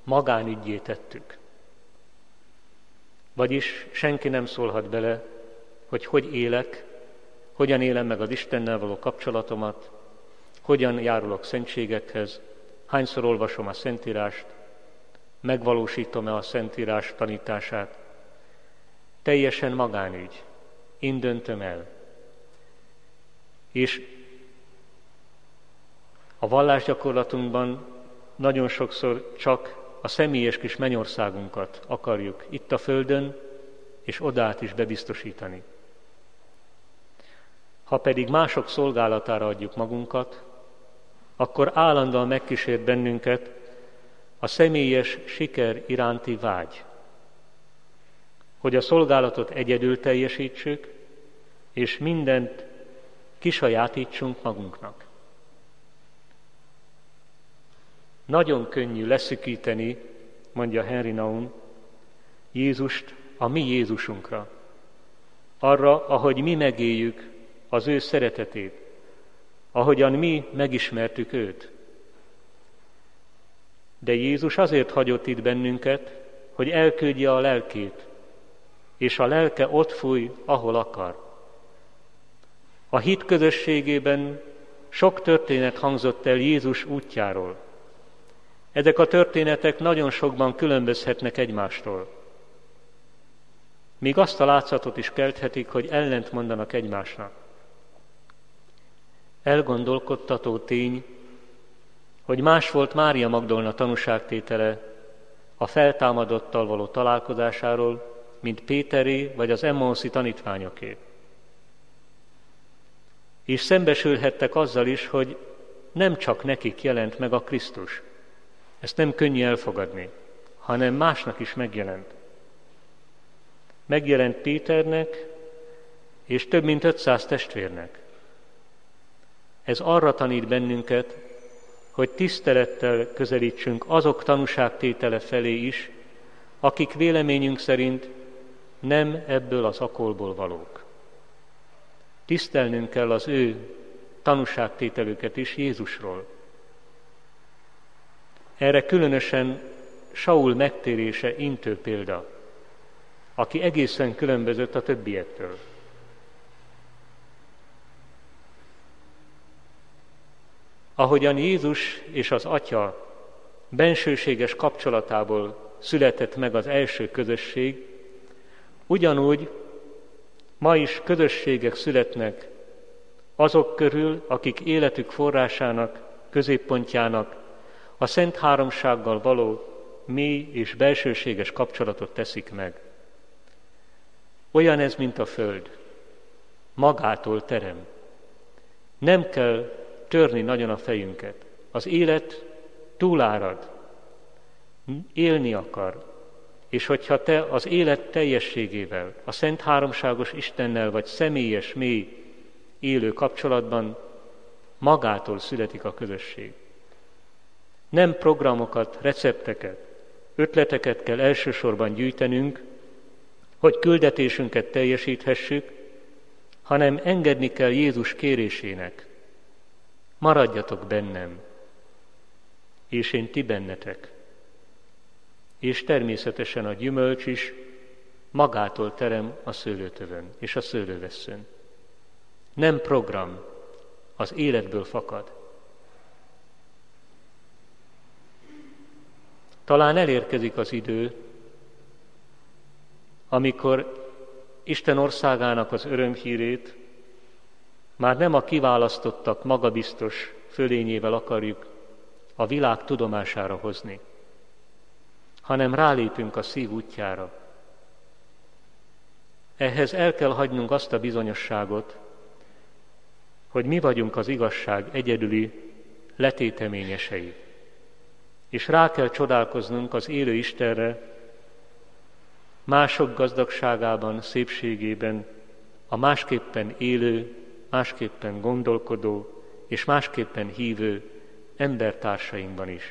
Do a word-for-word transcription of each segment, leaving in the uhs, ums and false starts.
magánüggyé tettük. Vagyis senki nem szólhat bele, hogy hogy élek, hogyan élem meg az Istennel való kapcsolatomat, hogyan járulok szentségekhez, hányszor olvasom a Szentírást, megvalósítom-e a Szentírás tanítását. Teljesen magánügy. Én döntöm el. És a vallásgyakorlatunkban nagyon sokszor csak a személyes kis mennyországunkat akarjuk itt a földön, és odát is bebiztosítani. Ha pedig mások szolgálatára adjuk magunkat, akkor állandóan megkísért bennünket a személyes siker iránti vágy, hogy a szolgálatot egyedül teljesítsük, és mindent kisajátítsunk magunknak. Nagyon könnyű leszűkíteni, mondja Henry Nouwen, Jézust a mi Jézusunkra, arra, ahogy mi megéljük az ő szeretetét, ahogyan mi megismertük őt. De Jézus azért hagyott itt bennünket, hogy elküldje a lelkét, és a lelke ott fúj, ahol akar. A hit közösségében sok történet hangzott el Jézus útjáról. Ezek a történetek nagyon sokban különbözhetnek egymástól. Míg azt a látszatot is kelthetik, hogy ellent mondanak egymásnak. Elgondolkodtató tény, hogy más volt Mária Magdolna tanúságtétele a feltámadottal való találkozásáról, mint Péteré vagy az Emmauszi tanítványoké. És szembesülhettek azzal is, hogy nem csak nekik jelent meg a Krisztus. Ezt nem könnyű elfogadni, hanem másnak is megjelent. Megjelent Péternek és több mint ötszáz testvérnek. Ez arra tanít bennünket, hogy tisztelettel közelítsünk azok tanúságtétele felé is, akik véleményünk szerint nem ebből az akolból valók. Tisztelnünk kell az ő tanúságtételüket is Jézusról. Erre különösen Saul megtérése intő példa, aki egészen különbözött a többiektől. Ahogyan Jézus és az Atya bensőséges kapcsolatából született meg az első közösség, ugyanúgy ma is közösségek születnek azok körül, akik életük forrásának, középpontjának a Szent Háromsággal való mély és belsőséges kapcsolatot teszik meg. Olyan ez, mint a föld. Magától terem. Nem kell törni nagyon a fejünket. Az élet túlárad. Élni akar. És hogyha te az élet teljességével, a Szent Háromságos Istennel vagy személyes, mély, élő kapcsolatban, magától születik a közösség. Nem programokat, recepteket, ötleteket kell elsősorban gyűjtenünk, hogy küldetésünket teljesíthessük, hanem engedni kell Jézus kérésének. Maradjatok bennem, és én ti bennetek. És természetesen a gyümölcs is magától terem a szőlőtövön és a szőlővesszőn. Nem program, az életből fakad. Talán elérkezik az idő, amikor Isten országának az örömhírét már nem a kiválasztottak magabiztos fölényével akarjuk a világ tudomására hozni, hanem rálépünk a szív útjára. Ehhez el kell hagynunk azt a bizonyosságot, hogy mi vagyunk az igazság egyedüli letéteményesei. És rá kell csodálkoznunk az élő Istenre, mások gazdagságában, szépségében, a másképpen élő, másképpen gondolkodó és másképpen hívő embertársainkban is.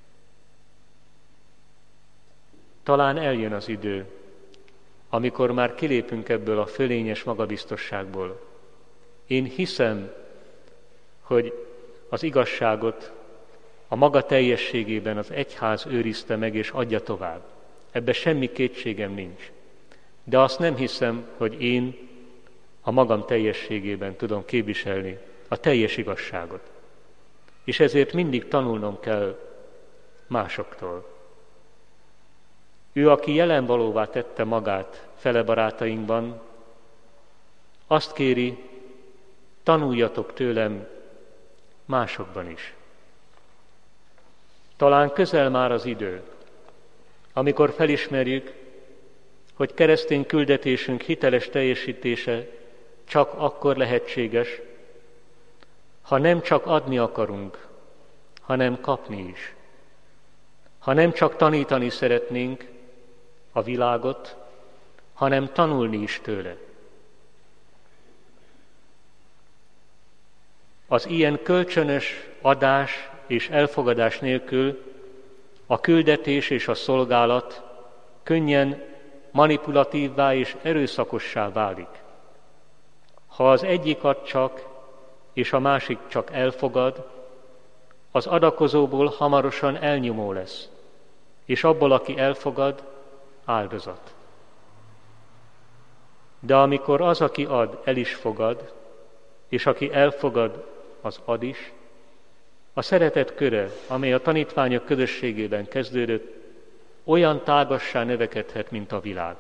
Talán eljön az idő, amikor már kilépünk ebből a fölényes magabiztosságból. Én hiszem, hogy az igazságot, a maga teljességében az egyház őrizte meg és adja tovább. Ebben semmi kétségem nincs. De azt nem hiszem, hogy én a magam teljességében tudom képviselni a teljes igazságot. És ezért mindig tanulnom kell másoktól. Ő, aki jelenvalóvá tette magát fele barátainkban, azt kéri, tanuljatok tőlem másokban is. Talán közel már az idő, amikor felismerjük, hogy keresztény küldetésünk hiteles teljesítése csak akkor lehetséges, ha nem csak adni akarunk, hanem kapni is. Ha nem csak tanítani szeretnénk a világot, hanem tanulni is tőle. Az ilyen kölcsönös adás és elfogadás nélkül a küldetés és a szolgálat könnyen manipulatívvá és erőszakossá válik. Ha az egyik ad csak, és a másik csak elfogad, az adakozóból hamarosan elnyomó lesz, és abból, aki elfogad, áldozat. De amikor az, aki ad, el is fogad, és aki elfogad, az ad is, a szeretet köre, amely a tanítványok közösségében kezdődött, olyan tágassá növekedhet, mint a világ.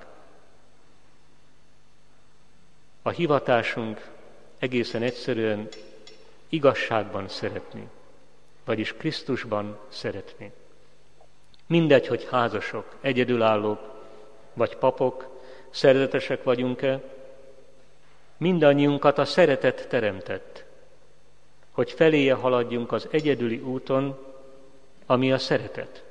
A hivatásunk egészen egyszerűen igazságban szeretni, vagyis Krisztusban szeretni. Mindegy, hogy házasok, egyedülállók, vagy papok, szerzetesek vagyunk-e, mindannyiunkat a szeretet teremtett, hogy feléje haladjunk az egyedüli úton, ami a szeretet.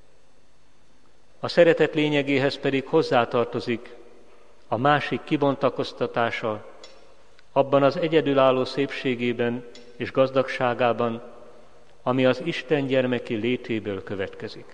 A szeretet lényegéhez pedig hozzátartozik a másik kibontakoztatása, abban az egyedülálló szépségében és gazdagságában, ami az Isten gyermeki létéből következik.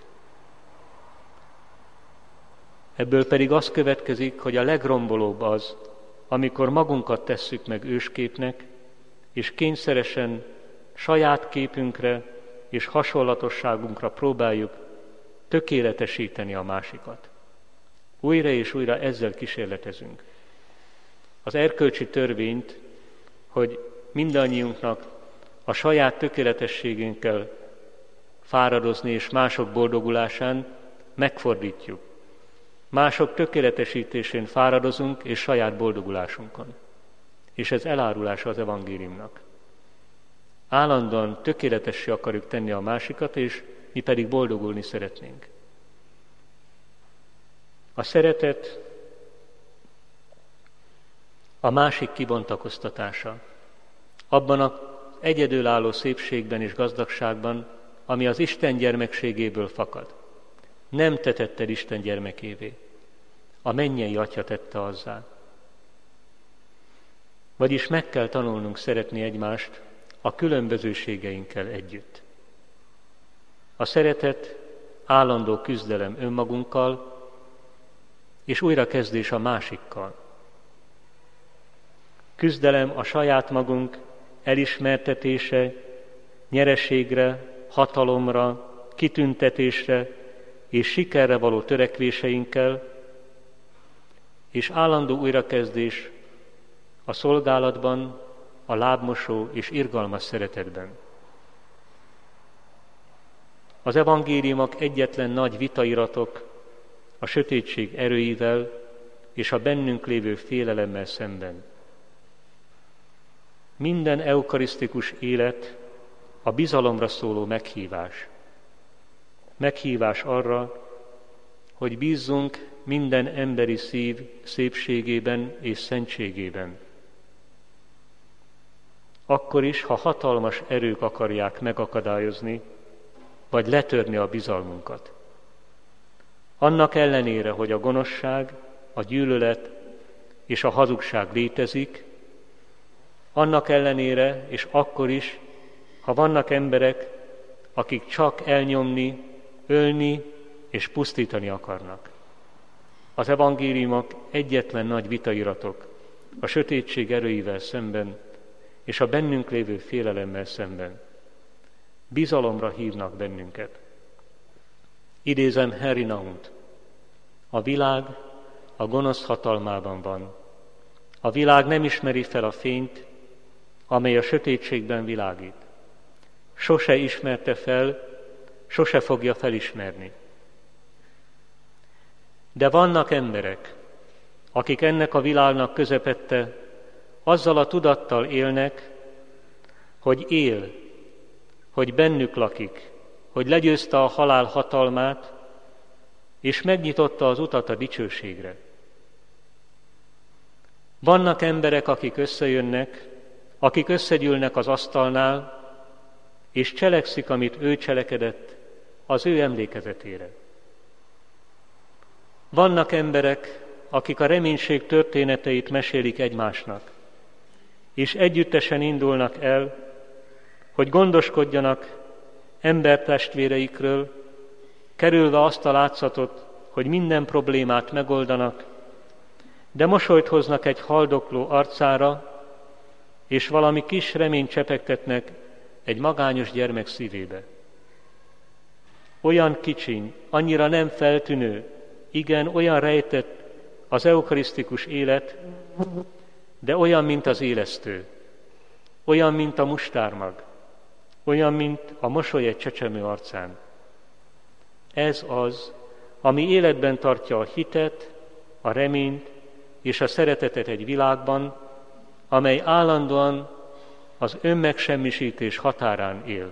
Ebből pedig az következik, hogy a legrombolóbb az, amikor magunkat tesszük meg ősképnek, és kényszeresen saját képünkre és hasonlatosságunkra próbáljuk tökéletesíteni a másikat. Újra és újra ezzel kísérletezünk. Az erkölcsi törvényt, hogy mindannyiunknak a saját tökéletességünkkel fáradozni és mások boldogulásán megfordítjuk. Mások tökéletesítésén fáradozunk és saját boldogulásunkon. És ez elárulása az evangéliumnak. Állandóan tökéletessé akarjuk tenni a másikat, és mi pedig boldogulni szeretnénk. A szeretet a másik kibontakoztatása. Abban az egyedülálló szépségben és gazdagságban, ami az Isten gyermekségéből fakad. Nem te tetted Isten gyermekévé, a mennyei Atya tette azzá. Vagyis meg kell tanulnunk szeretni egymást a különbözőségeinkkel együtt. A szeretet állandó küzdelem önmagunkkal, és újrakezdés a másikkal. Küzdelem a saját magunk elismertetése, nyereségre, hatalomra, kitüntetésre és sikerre való törekvéseinkkel, és állandó újrakezdés a szolgálatban, a lábmosó és irgalmas szeretetben. Az evangéliumok egyetlen nagy vitairatok a sötétség erőivel és a bennünk lévő félelemmel szemben. Minden eukarisztikus élet a bizalomra szóló meghívás. Meghívás arra, hogy bízzunk minden emberi szív szépségében és szentségében. Akkor is, ha hatalmas erők akarják megakadályozni, vagy letörni a bizalmunkat. Annak ellenére, hogy a gonoszság, a gyűlölet és a hazugság létezik, annak ellenére és akkor is, ha vannak emberek, akik csak elnyomni, ölni és pusztítani akarnak. Az evangéliumok egyetlen nagy vitairatok a sötétség erőivel szemben és a bennünk lévő félelemmel szemben. bizalomra hívnak bennünket. Idézem Henry Nount: a világ a gonosz hatalmában van. A világ nem ismeri fel a fényt, amely a sötétségben világít. Sose ismerte fel, sose fogja felismerni. De vannak emberek, akik ennek a világnak közepette azzal a tudattal élnek, hogy él, hogy bennük lakik, hogy legyőzte a halál hatalmát, és megnyitotta az utat a dicsőségre. Vannak emberek, akik összejönnek, akik összegyűlnek az asztalnál, és cselekszik, amit ő cselekedett, az ő emlékezetére. Vannak emberek, akik a reménység történeteit mesélik egymásnak, és együttesen indulnak el, hogy gondoskodjanak embertestvéreikről, kerülve azt a látszatot, hogy minden problémát megoldanak, de mosolyt hoznak egy haldokló arcára, és valami kis reményt csepegtetnek egy magányos gyermek szívébe. Olyan kicsiny, annyira nem feltűnő, igen, olyan rejtett az eukarisztikus élet, de olyan, mint az élesztő, olyan, mint a mustármag, olyan, mint a mosoly egy csecsemő arcán. Ez az, ami életben tartja a hitet, a reményt és a szeretetet egy világban, amely állandóan az önmegsemmisítés határán él.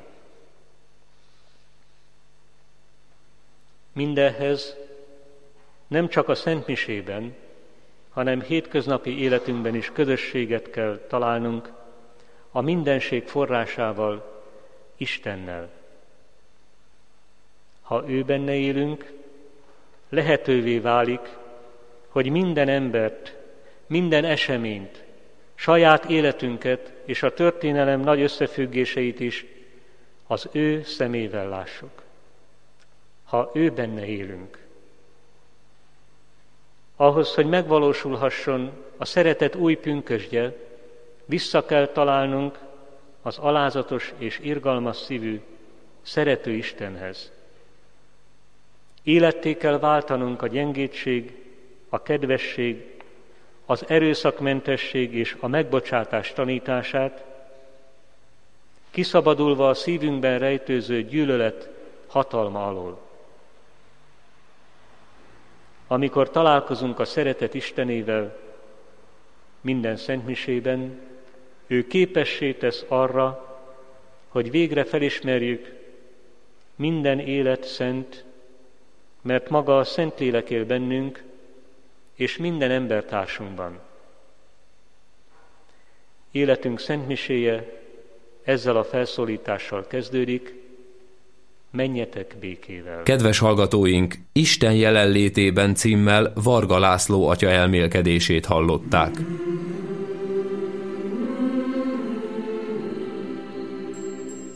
Mindehhez nem csak a szentmisében, hanem hétköznapi életünkben is közösséget kell találnunk a mindenség forrásával, Istennel. Ha ő benne élünk, lehetővé válik, hogy minden embert, minden eseményt, saját életünket és a történelem nagy összefüggéseit is az ő szemével lássuk. Ha ő benne élünk. Ahhoz, hogy megvalósulhasson a szeretet új pünkösdje, vissza kell találnunk az alázatos és irgalmas szívű, szerető Istenhez. Életté kell váltanunk a gyengétség, a kedvesség, az erőszakmentesség és a megbocsátás tanítását, kiszabadulva a szívünkben rejtőző gyűlölet hatalma alól. Amikor találkozunk a szeretet Istenével minden szentmisében, ő képessé tesz arra, hogy végre felismerjük, minden élet szent, mert maga a Szentlélek él bennünk, és minden embertársunkban. Életünk szentmiséje ezzel a felszólítással kezdődik: menjetek békével. Kedves hallgatóink, Isten jelenlétében címmel Varga László atya elmélkedését hallották.